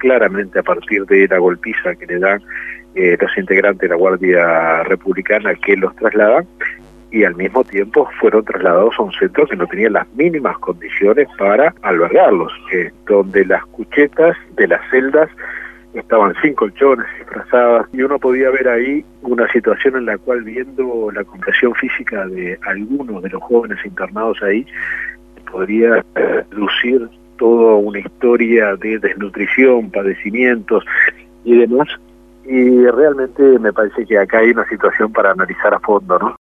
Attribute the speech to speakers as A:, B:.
A: claramente a partir de la golpiza que le dan los integrantes de la Guardia Republicana que los trasladan, y al mismo tiempo fueron trasladados a un centro que no tenía las mínimas condiciones para albergarlos, donde las cuchetas de las celdas estaban sin colchones, disfrazadas, y uno podía ver ahí una situación en la cual, viendo la compresión física de algunos de los jóvenes internados ahí, podría lucir toda una historia de desnutrición, padecimientos y demás, y realmente me parece que acá hay una situación para analizar a fondo, ¿no?